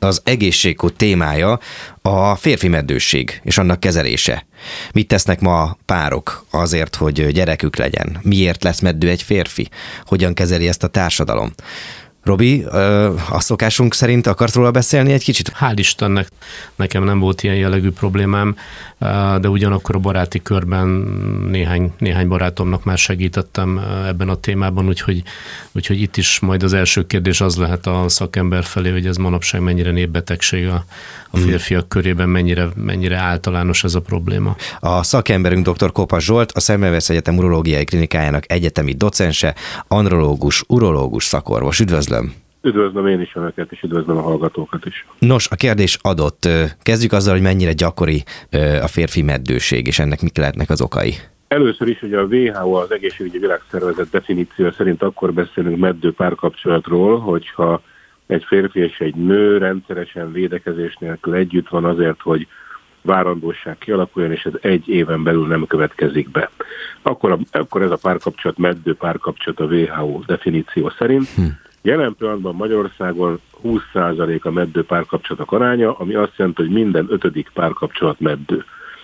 az egészségkód témája a férfi meddőség és annak kezelése. Mit tesznek ma a párok azért, hogy gyerekük legyen? Miért lesz meddő egy férfi? Hogyan kezeli ezt a társadalom? Robi, a szokásunk szerint akarsz róla beszélni egy kicsit? Hál' Istennek nekem nem volt ilyen jellegű problémám, de ugyanakkor a baráti körben néhány barátomnak már segítettem ebben a témában, úgyhogy itt is majd az első kérdés az lehet a szakember felé, hogy ez manapság mennyire népbetegség a férfiak körében, mennyire általános ez a probléma. A szakemberünk dr. Kopas Zsolt, a Szemmelweis Egyetem urológiai klinikájának egyetemi docense, andrológus, urológus szakorvos. Üdvözlöm! Üdvözlöm én is önöket, és üdvözlöm a hallgatókat is. Nos, a kérdés adott. Kezdjük azzal, hogy mennyire gyakori a férfi meddőség, és ennek mik lehetnek az okai. Először is, hogy a WHO, az Egészségügyi Világszervezet definíció szerint akkor beszélünk meddő párkapcsolatról, hogyha egy férfi és egy nő rendszeresen védekezés nélkül együtt van azért, hogy várandóság kialakuljon, és ez 1 éven belül nem következik be. Akkor ez a párkapcsolat meddő párkapcsolat a WHO definíció szerint. Jelen pillanatban Magyarországon 20% a meddő párkapcsolatok aránya, ami azt jelenti, hogy minden 5. párkapcsolat meddő.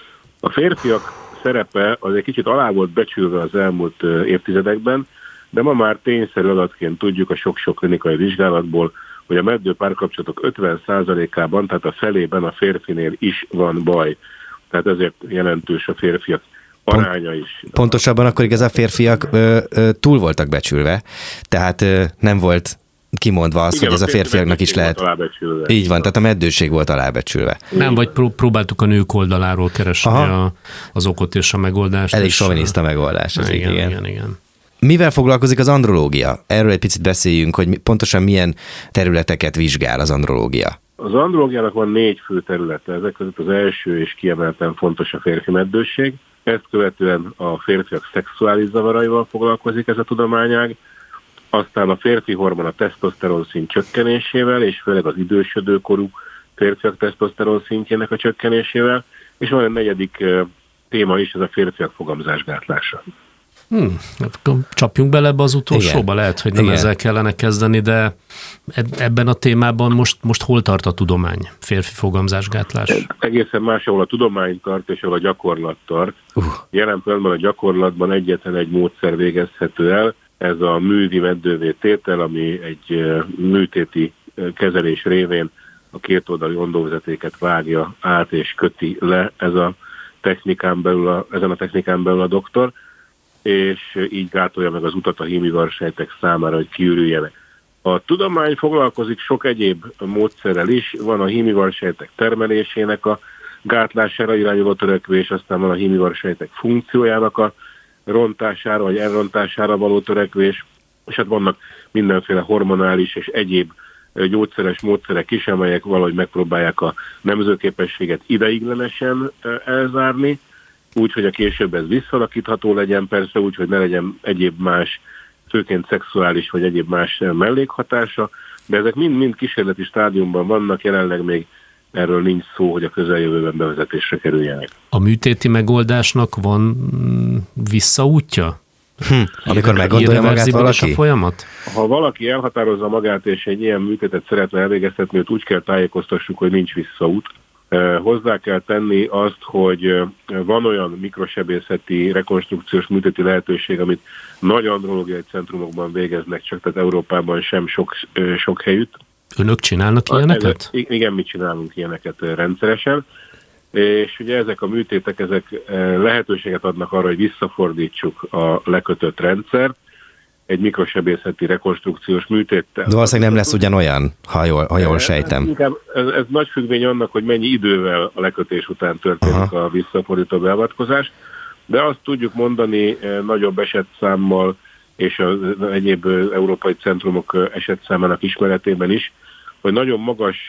A férfiak szerepe az egy kicsit alá volt becsülve az elmúlt évtizedekben, de ma már tényszerű adatként tudjuk a sok-sok klinikai vizsgálatból, hogy a meddő párkapcsolatok 50%-ában, tehát a felében a férfinél is van baj. Tehát ezért jelentős a férfiak aránya is. Pontosabban akkor igaz, a férfiak túl voltak becsülve, tehát nem volt kimondva az, igen, hogy ez a férfiaknak is lehet. Így van, tehát a meddőség volt alábecsülve. Nem, vagy próbáltuk a nők oldaláról keresni az okot és a megoldást. Elég soviniszta megoldás. Igen. Mivel foglalkozik az andrológia? Erről egy picit beszéljünk, hogy pontosan milyen területeket vizsgál az andrológia. Az andrológiának van 4 fő területe, ezek között az első és kiemelten fontos a férfi meddőség. Ezt követően a férfiak szexuális zavaraival foglalkozik ez a tudományág, aztán a férfi hormon a tesztoszteron szint csökkenésével, és főleg az idősödőkorú férfiak tesztoszteron szintjének a csökkenésével, és van egy 4. téma is, ez a férfiak fogamzásgátlása. Csapjunk bele ebbe az utolsóba, igen. Lehet, hogy nem ezzel kellene kezdeni, de ebben a témában most hol tart a tudomány? Férfi fogamzásgátlás? Egészen más, ahol a tudomány tart, és ahol a gyakorlat tart. Jelen pillanatban a gyakorlatban egyetlen egy módszer végezhető el, ez a művi meddővé tétel, ami egy műtéti kezelés révén a kétoldali ondóvezetéket vágja át és köti le ezen a technikán belül a doktor, és így gátolja meg az utat a hímivarsejtek számára, hogy kiürüljenek. A tudomány foglalkozik sok egyéb módszerrel is, van a hímivarsejtek termelésének a gátlására irányuló törekvés, aztán van a hímivarsejtek funkciójának a rontására vagy elrontására való törekvés, és hát vannak mindenféle hormonális és egyéb gyógyszeres módszerek is, amelyek valahogy megpróbálják a nemzőképességet ideiglenesen elzárni, úgy, hogy a később ez visszalakítható legyen, persze úgy, hogy ne legyen egyéb más, főként szexuális vagy egyéb más mellékhatása, de ezek mind kísérleti stádiumban vannak, jelenleg még erről nincs szó, hogy a közeljövőben bevezetésre kerüljenek. A műtéti megoldásnak van visszaútja? Amikor meggondolja magát valaki? A folyamat? Ha valaki elhatározza magát, és egy ilyen műtétet szeretne elvégeztetni, őt úgy kell tájékoztassuk, hogy nincs visszaút. Hozzá kell tenni azt, hogy van olyan mikrosebészeti rekonstrukciós műtéti lehetőség, amit nagy andrológiai centrumokban végeznek, csak tehát Európában sem sok helyütt. Önök csinálnak ilyeneket? Igen, mi csinálunk ilyeneket rendszeresen, és ugye ezek a műtétek, ezek lehetőséget adnak arra, hogy visszafordítsuk a lekötött rendszert egy mikrosebészeti rekonstrukciós műtéttel. De valószínűleg nem lesz ugyanolyan, ha jól sejtem. Ez nagy függvény annak, hogy mennyi idővel a lekötés után történik a visszafordító beavatkozás, de azt tudjuk mondani nagyobb esetszámmal és az egyéb európai centrumok esetszámának ismeretében is, hogy nagyon magas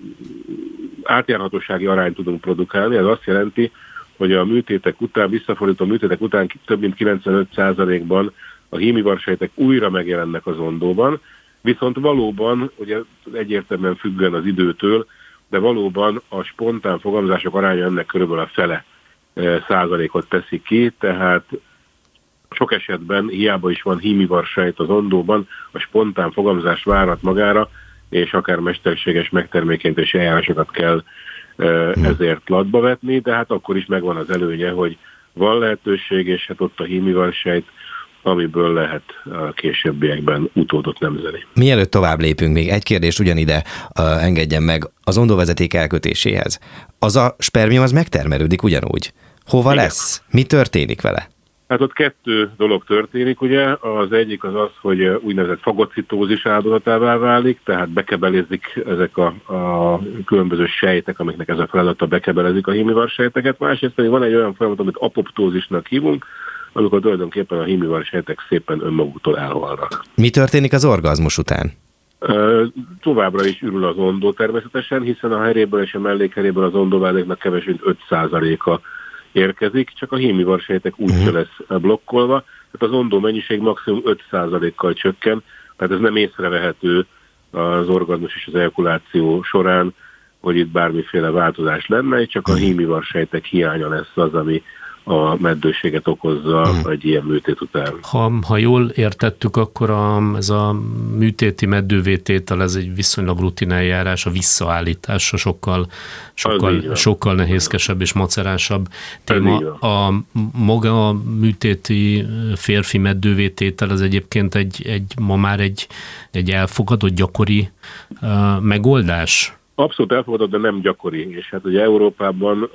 átjárhatósági arányt tudunk produkálni. Ez azt jelenti, hogy a műtétek után, visszafordító műtétek után több mint 95%-ban a hímivarsejtek újra megjelennek az ondóban, viszont valóban, ugye egyértelműen függően az időtől, de valóban a spontán fogamzások aránya ennek körülbelül a fele százalékot teszi ki, tehát sok esetben hiába is van hímivarsejt az ondóban, a spontán fogamzás várat magára, és akár mesterséges megtermékenyítési eljárásokat kell ezért latba vetni, de hát akkor is megvan az előnye, hogy van lehetőség, és hát ott a hímivarsejt, amiből lehet a későbbiekben utódot nemzeni. Mielőtt tovább lépünk, még egy kérdést ugyanide engedjen meg az ondóvezeték elkötéséhez. Az a spermium az megtermelődik ugyanúgy. Hova Igen. lesz? Mi történik vele? Hát ott kettő dolog történik, ugye. Az egyik az az, hogy úgynevezett fagocitózis áldozatává válik, tehát bekebelezik ezek a különböző sejtek, amiknek ez a feladata, bekebelezik a hímivarsejteket. Másrészt pedig van egy olyan folyamat, amit apoptózisnak hívunk, amikor tulajdonképpen a hímivarsejtek szépen önmaguktól elhalnak. Mi történik az orgazmus után? Továbbra is ürül az ondó természetesen, hiszen a heréből és a mellékheréből az ondóvádéknak kevesebb 5%-a érkezik, csak a hímivarsejtek úgyse lesz blokkolva, tehát az ondó mennyiség maximum 5%-kal csökken, tehát ez nem észrevehető az orgazmus és az ejakuláció során, hogy itt bármiféle változás lenne, csak a hímivarsejtek hiánya lesz az, ami a meddőséget okozza egy ilyen műtét után. Ha jól értettük, akkor ez a műtéti meddővé tétel, ez egy viszonylag rutin eljárás, a visszaállítása sokkal nehézkesebb és macerásabb téma. Maga a műtéti férfi meddővé tétel az egyébként ma már egy elfogadott gyakori megoldás? Abszolút elfogadott, de nem gyakori. És hát ugye Európában,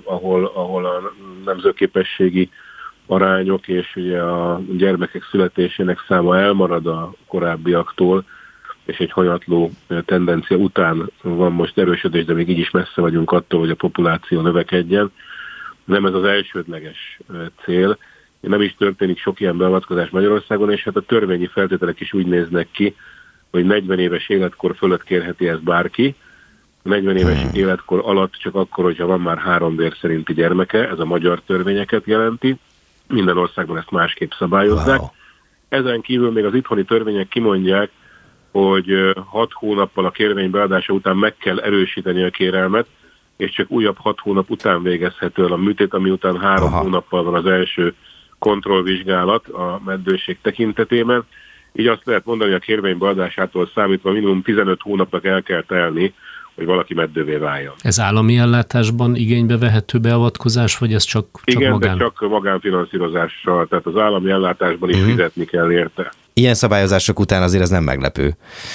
ahol a nemzőképességi arányok és ugye a gyermekek születésének száma elmarad a korábbiaktól, és egy hanyatló tendencia után van most erősödés, de még így is messze vagyunk attól, hogy a populáció növekedjen. Nem ez az elsődleges cél. Nem is történik sok ilyen beavatkozás Magyarországon, és hát a törvényi feltételek is úgy néznek ki, hogy 40 éves életkor fölött kérheti ezt bárki, 40 éves életkor alatt csak akkor, hogyha van már 3 vér szerinti gyermeke, ez a magyar törvényeket jelenti. Minden országban ezt másképp szabályozzák. Wow. Ezen kívül még az itthoni törvények kimondják, hogy 6 hónappal a kérvény beadása után meg kell erősíteni a kérelmet, és csak újabb 6 hónap után végezhető el a műtét, ami után 3 hónappal van az első kontrollvizsgálat a meddőség tekintetében. Így azt lehet mondani, hogy a kérvény beadásától számítva minimum 15 hónapnak el kell telni, hogy valaki meddővé váljon. Ez állami ellátásban igénybe vehető beavatkozás, vagy ez csak igen, magán? De csak magánfinanszírozással, tehát az állami ellátásban is fizetni kell érte. Ilyen szabályozások után azért ez nem meglepő.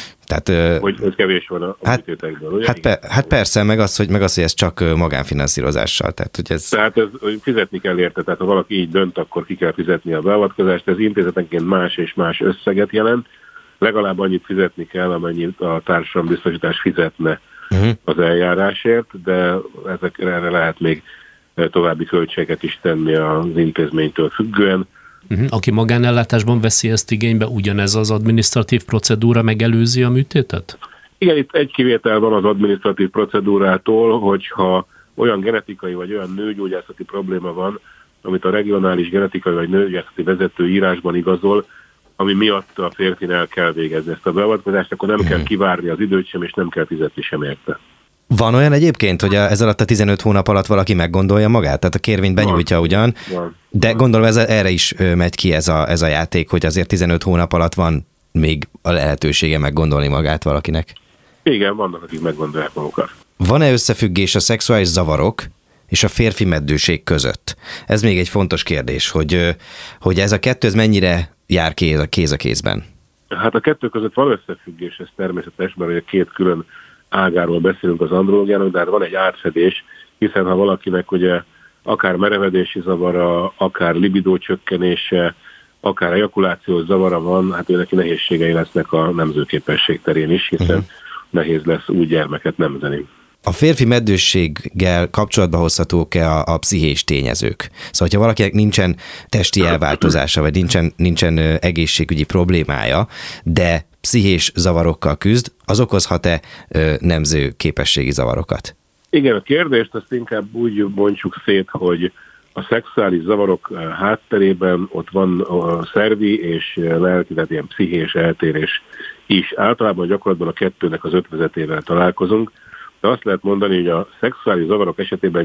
Tehát, hogy kevés van a műtétekből, ugye? Hát persze, meg az, hogy ez csak magánfinanszírozással. Tehát ez fizetni kell érte, tehát ha valaki így dönt, akkor ki kell fizetni a beavatkozást, ez intézetenként más és más összeget jelent, legalább annyit fizetni kell, amennyit a társadalombiztosítás fizetne az eljárásért, de erre lehet még további költséget is tenni az intézménytől függően. Aki magánellátásban veszi ezt igénybe, ugyanez az adminisztratív procedúra megelőzi a műtétet? Igen, itt egy kivétel van az adminisztratív procedúrától, hogyha olyan genetikai vagy olyan nőgyógyászati probléma van, amit a regionális genetikai vagy nőgyógyászati vezető írásban igazol, ami miatt a férfin el kell végezni ezt a beavatkozást, akkor nem kell kivárni az időt sem, és nem kell fizetni sem érte. Van olyan egyébként, hogy ez alatt a 15 hónap alatt valaki meggondolja magát? Tehát a kérvényt benyújtja ugyan, de gondolom erre is megy ki ez a játék, hogy azért 15 hónap alatt van még a lehetősége meggondolni magát valakinek. Igen, vannak, akik meggondolják magukat. Van-e összefüggés a szexuális zavarok és a férfi meddőség között? Ez még egy fontos kérdés, hogy ez a kettő ez mennyire jár kéz a kézben? Hát a kettő között van összefüggés, ez természetes, mert ugye 2 külön ágáról beszélünk az andrológiának, de hát van egy átfedés, hiszen ha valakinek ugye akár merevedési zavara, akár libidó csökkenése, akár ejakulációs zavara van, hát ő neki nehézségei lesznek a nemzőképesség terén is, hiszen nehéz lesz új gyermeket nemzeni. A férfi meddősséggel kapcsolatba hozhatók-e a pszichés tényezők? Szóval, ha valakinek nincsen testi elváltozása, vagy nincsen egészségügyi problémája, de pszichés zavarokkal küzd, az okozhat-e nemzőképességi zavarokat? Igen, a kérdést azt inkább úgy bontsuk szét, hogy a szexuális zavarok hátterében ott van a szervi és lelki, tehát ilyen pszichés eltérés is. Általában gyakorlatban a kettőnek az ötvözetével találkozunk, de azt lehet mondani, hogy a szexuális zavarok esetében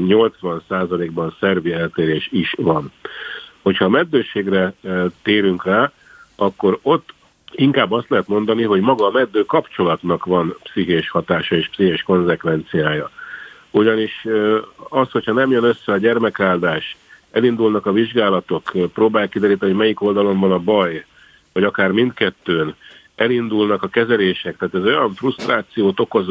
80%-ban szervi eltérés is van. Hogyha a meddőségre térünk rá, akkor ott inkább azt lehet mondani, hogy maga a meddő kapcsolatnak van pszichés hatása és pszichés konzekvenciája. Ugyanis az, hogyha nem jön össze a gyermekáldás, elindulnak a vizsgálatok, próbálják kideríteni, hogy melyik oldalon van a baj, vagy akár mindkettőn, elindulnak a kezelések, tehát ez olyan frusztrációt okoz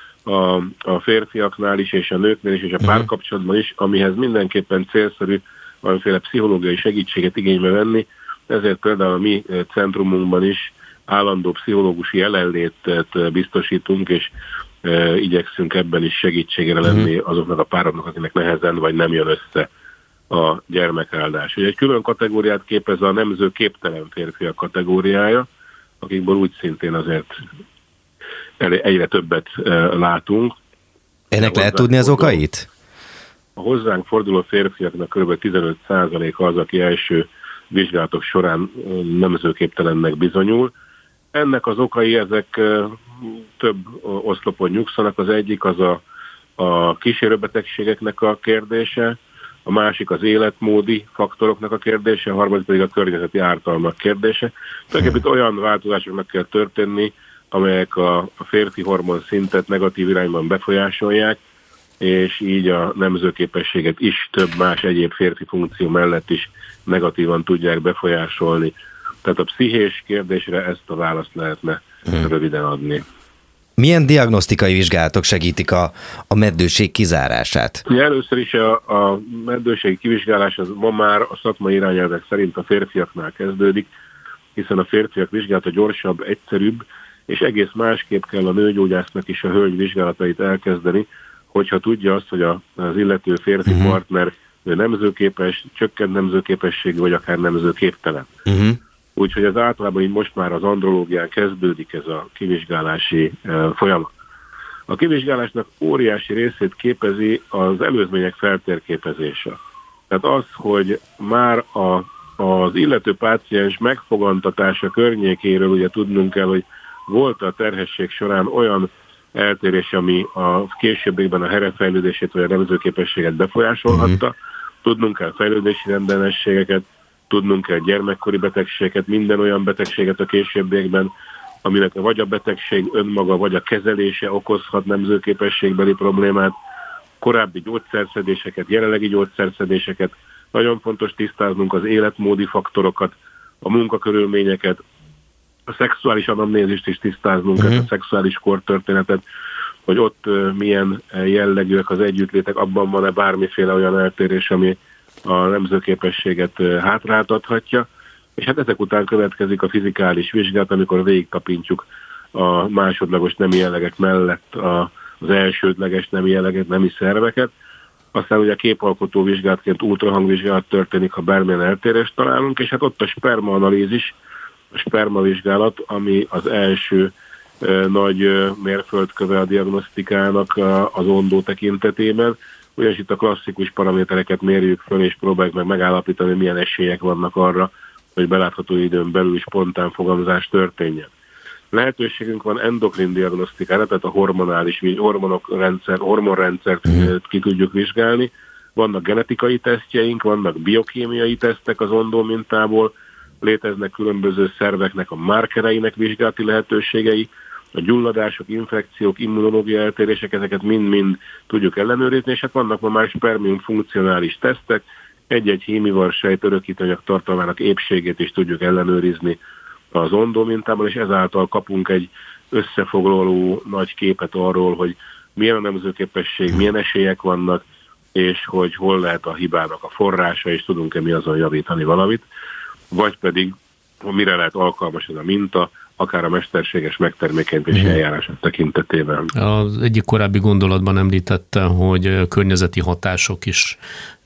a férfiaknál is, és a nőknél is, és a párkapcsolatban is, amihez mindenképpen célszerű valamiféle pszichológiai segítséget igénybe venni, ezért például a mi centrumunkban is állandó pszichológusi jelenlétet biztosítunk, és igyekszünk ebben is segítségre lenni azoknak a pároknak, akinek nehezen vagy nem jön össze a gyermekáldás. Ugye egy külön kategóriát képez a nemzőképtelen férfiak kategóriája, akikből úgy szintén azért egyre többet látunk. Ennek lehet tudni az okait? A hozzánk forduló férfiaknak kb. 15%-a az, aki első vizsgálatok során nemzőképtelennek bizonyul. Ennek az okai, ezek több oszlopon nyugszanak. Az egyik az a kísérőbetegségeknek a kérdése, a másik az életmódi faktoroknak a kérdése, a harmadik pedig a környezeti ártalmak kérdése. Tulajdonképpen olyan változásoknak kell történni, amelyek a férfi hormon szintet negatív irányban befolyásolják, és így a nemzőképességet is több más egyéb férfi funkció mellett is negatívan tudják befolyásolni. Tehát a pszichés kérdésre ezt a választ lehetne röviden adni. Milyen diagnosztikai vizsgálatok segítik a meddőség kizárását? Először is a meddőség kivizsgálás az ma már a szakmai irányelvek szerint a férfiaknál kezdődik, hiszen a férfiak vizsgálata gyorsabb, egyszerűbb, és egész másképp kell a nőgyógyásznak is a hölgy vizsgálatait elkezdeni, hogyha tudja azt, hogy az illető férfi partner nemzőképes, csökkent nemzőképességű, vagy akár nemzőképtelen. Úgyhogy ez általában így most már az andrológián kezdődik ez a kivizsgálási folyamat. A kivizsgálásnak óriási részét képezi az előzmények feltérképezése. Tehát az, hogy már az illető páciens megfogantatása környékéről ugye tudnunk kell, hogy volt a terhesség során olyan eltérés, ami a későbbiekben a herefejlődését vagy a nemzőképességet befolyásolhatta. Tudnunk kell fejlődési rendellenességeket, tudnunk kell gyermekkori betegségeket, minden olyan betegséget a későbbiekben, aminek vagy a betegség önmaga, vagy a kezelése okozhat nemzőképességbeli problémát, korábbi gyógyszerszedéseket, jelenlegi gyógyszerszedéseket. Nagyon fontos tisztáznunk az életmódi faktorokat, a munkakörülményeket, a szexuális anamnézist is tisztáznunk, a szexuális kortörténetet, hogy ott milyen jellegűek az együttlétek, abban van-e bármiféle olyan eltérés, ami a nemzőképességet hátráltathatja, és hát ezek után következik a fizikális vizsgálat, amikor végigtapintjuk a másodlagos nemi jellegek mellett az elsődleges nemi jelleget, nemi szerveket. Aztán ugye a képalkotó vizsgálatként ultrahangvizsgálat történik, ha bármilyen eltérést találunk, és hát ott a spermaanalízis, a spermavizsgálat, ami az első nagy mérföldköve a diagnosztikának az ondó tekintetében, ugyanis itt a klasszikus paramétereket mérjük föl, és próbáljuk meg megállapítani, milyen esélyek vannak arra, hogy belátható időn belül spontán fogamzás történjen. Lehetőségünk van endokrin diagnosztikára, tehát a hormonrendszert ki tudjuk vizsgálni. Vannak genetikai tesztjeink, vannak biokémiai tesztek az ondó mintából, léteznek különböző szerveknek a márkereinek vizsgálati lehetőségei, a gyulladások, infekciók, immunológiai eltérések, ezeket mind-mind tudjuk ellenőrizni, és hát vannak ma már spermium funkcionális tesztek, egy-egy hímivar sejt örökítőanyag tartalmának épségét is tudjuk ellenőrizni az ondó mintában, és ezáltal kapunk egy összefoglaló nagy képet arról, hogy milyen a nemzőképesség, milyen esélyek vannak, és hogy hol lehet a hibának a forrása, és tudunk-e mi azon javítani valamit, vagy pedig mire lehet alkalmas ez a minta, akár a mesterséges megtermékenyítési eljárások tekintetében. Az egyik korábbi gondolatban említette, hogy környezeti hatások is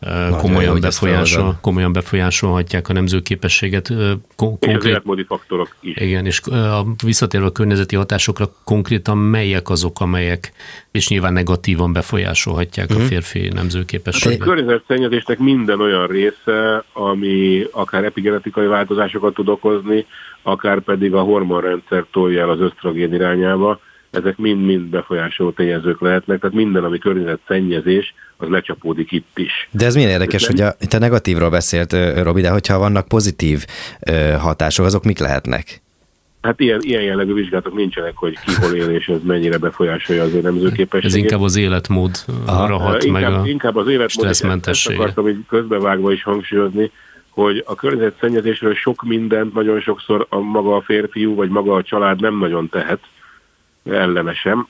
komolyan befolyásolhatják a nemzőképességet. Az életmódi faktorok is. Igen, és visszatérve a környezeti hatásokra, konkrétan melyek azok, amelyek és nyilván negatívan befolyásolhatják a férfi nemzőképességet? A környezetszennyezésnek minden olyan része, ami akár epigenetikai változásokat tud okozni, akár pedig a hormonrendszer tolja el az ösztrogén irányába, ezek mind-mind befolyásoló tényezők lehetnek, tehát minden, ami környezetszennyezés, az lecsapódik itt is. De ez milyen érdekes, hogy te negatívról beszélt, Robi, de hogyha vannak pozitív hatások, azok mik lehetnek? Hát ilyen jellegű vizsgálatok nincsenek, hogy ki hol él, és ez mennyire befolyásolja az ő nemzőképességét. Ez inkább az életmódra hat, inkább az életmód, ezt akartam így közbevágva is hangsúlyozni, hogy a környezetszennyezésről sok mindent nagyon sokszor maga a férfiú, vagy maga a család nem nagyon tehet ellene sem.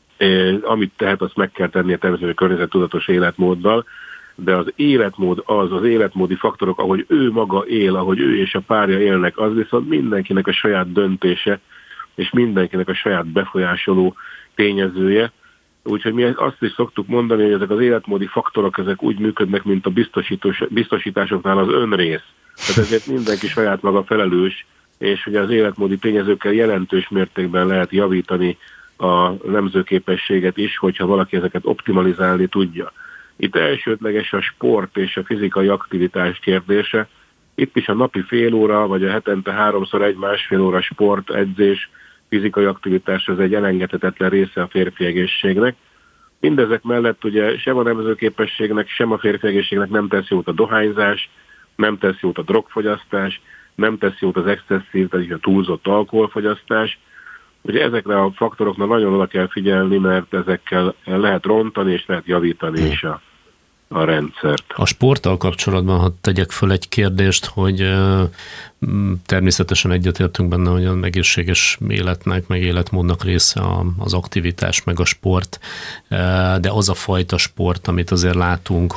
Amit tehet, azt meg kell tennie természetesen környezettudatos életmóddal, de az életmód az életmódi faktorok, ahogy ő maga él, ahogy ő és a párja élnek, az viszont mindenkinek a saját döntése, és mindenkinek a saját befolyásoló tényezője. Úgyhogy mi azt is szoktuk mondani, hogy ezek az életmódi faktorok ezek úgy működnek, mint a biztosításoknál az önrész. Tehát ezért mindenki saját maga felelős, és hogy az életmódi tényezőkkel jelentős mértékben lehet javítani a nemzőképességet is, hogyha valaki ezeket optimalizálni tudja. Itt elsődleges a sport és a fizikai aktivitás kérdése. Itt is a napi fél óra, vagy a hetente 3-szor 1-1,5 óra sport, edzés, fizikai aktivitás az egy elengedhetetlen része a férfi egészségnek. Mindezek mellett ugye sem a nemzőképességnek, sem a férfi egészségnek nem tesz jót a dohányzás, nem tesz jót a drogfogyasztás, nem tesz jót az excesszív, tehát a túlzott alkoholfogyasztás. Ugye ezekre a faktorokra nagyon oda kell figyelni, mert ezekkel lehet rontani és lehet javítani is a rendszert. A sporttal kapcsolatban, ha tegyek föl egy kérdést, hogy természetesen egyetértünk benne, hogy az egészséges életnek, meg életmódnak része az aktivitás, meg a sport, de az a fajta sport, amit azért látunk,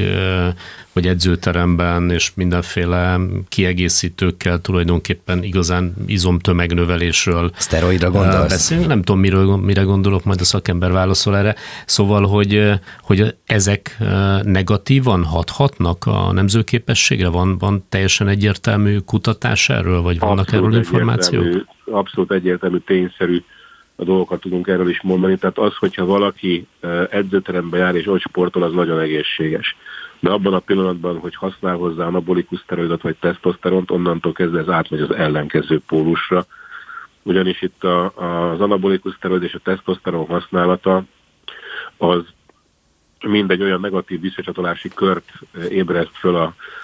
hogy edzőteremben és mindenféle kiegészítőkkel tulajdonképpen igazán izomtömegnövelésről szteroidra gondolsz? Beszélünk. Nem tudom, mire gondolok, majd a szakember válaszol erre. Szóval, hogy ezek negatívan hathatnak a nemzőképességre? Van teljesen egyértelmű kutatás erről, vagy vannak abszolút erről információk? Abszolút egyértelmű, tényszerű a dolgokat tudunk erről is mondani. Tehát az, hogyha valaki edzőterembe jár és ott sportol, az nagyon egészséges. De abban a pillanatban, hogy használ hozzá anabolikus szteroidot vagy tesztoszteront, onnantól kezdve ez átmegy az ellenkező pólusra. Ugyanis itt az anabolikus szteroid és a tesztoszteron használata az mindegy olyan negatív visszacsatolási kört ébreszt föl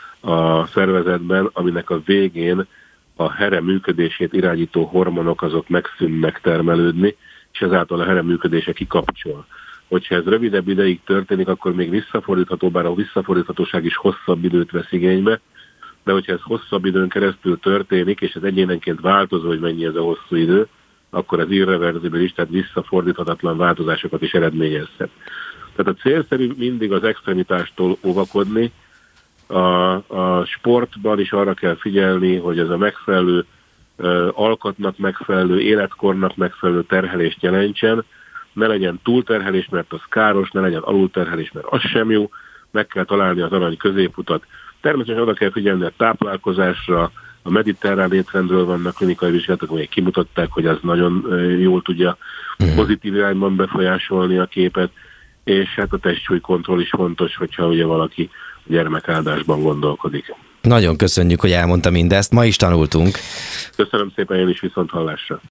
a szervezetben, aminek a végén a here működését irányító hormonok azok megszűnnek termelődni, és ezáltal a here működése kikapcsol. Hogyha ez rövidebb ideig történik, akkor még visszafordítható, bár a visszafordíthatóság is hosszabb időt vesz igénybe, de hogyha ez hosszabb időn keresztül történik, és ez egyénenként változó, hogy mennyi ez a hosszú idő, akkor ez irreverzibilis, tehát visszafordíthatatlan változásokat is eredményezhet. Tehát a célszerű mindig az extremitástól óvakodni. A sportban is arra kell figyelni, hogy ez a megfelelő alkatnak megfelelő, életkornak megfelelő terhelést jelentsen. Ne legyen túlterhelés, mert az káros, ne legyen alulterhelés, mert az sem jó. Meg kell találni az arany középutat. Természetesen oda kell figyelni a táplálkozásra, a mediterrán étrendről vannak klinikai vizsgálatok, amelyek kimutatták, hogy az nagyon jól tudja pozitív irányban befolyásolni a képet, és hát a testsúlykontroll is fontos, hogyha ugye valaki gyermekáldásban gondolkodik. Nagyon köszönjük, hogy elmondta mindezt, ma is tanultunk. Köszönöm szépen, én is, viszont hallásra.